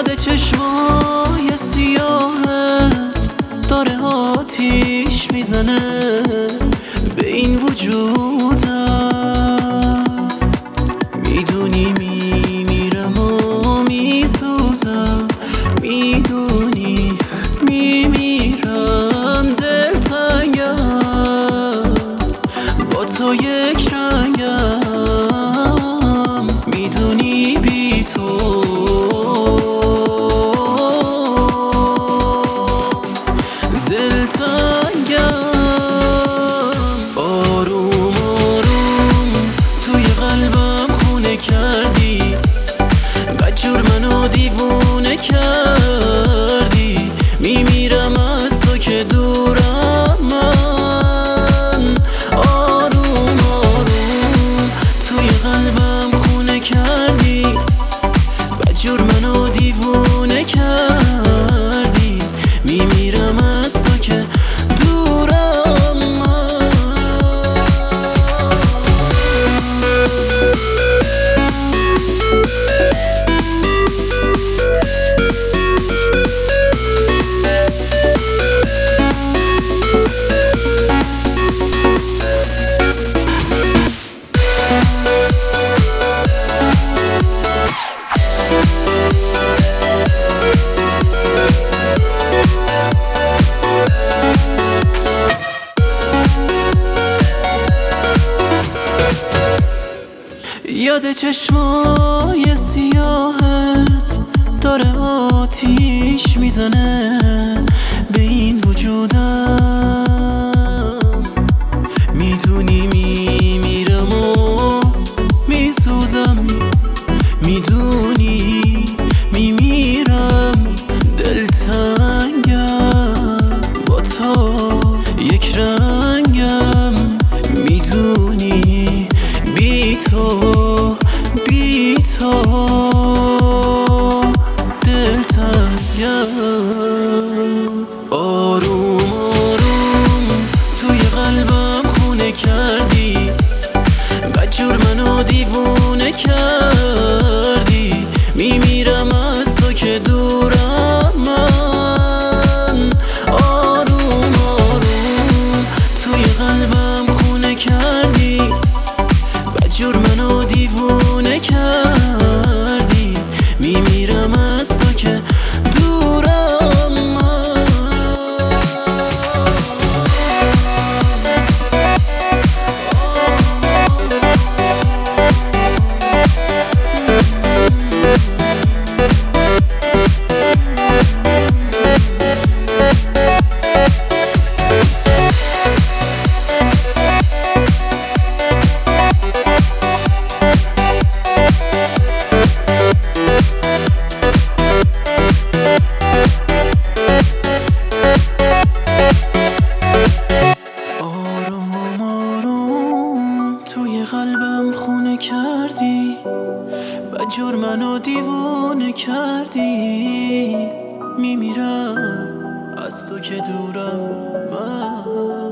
یاد چشمای سیاهت داره آتیش میزنه به این وجودم. میدونی میمیرم و میسوزم، میدونی میمیرم، دلتنگم با تو یک رنگم، میدونی بی تو دلتنگم. آروم آروم توی قلبم خونه کردی، بدجور منو دیوونه کردی، میمیرم از تو که دورم من. آروم آروم توی قلبم خونه کردی، بدجور منو دیوونه کردی، میمیرم از تو که دورم من. یاد چشمای سیاهت داره آتیش میزنه به این وجودم. میدونی میمیرم و میسوزم، میدونی میمیرم، دلتنگم با تو یک رنگم، میدونی بی تو بی تو دلتنگم. آروم آروم توی قلبم خونه کردی، بدجور منو دیوونه کردی، میمیرم از تو که دورم من. آروم آروم توی قلبم خونه کردی، بدجور منو دیوونه کردی، میمیرم از تو که دورم من. قلبم خونه کردی، بدجور منو دیوونه کردی، میمیرم از تو که دورم من.